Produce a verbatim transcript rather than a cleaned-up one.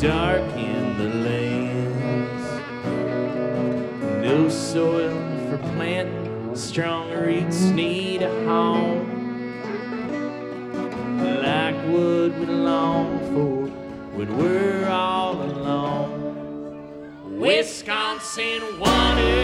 dark in the lands. No soil for planting, strong roots need a home. Like what we long for when we're all alone. Wisconsin water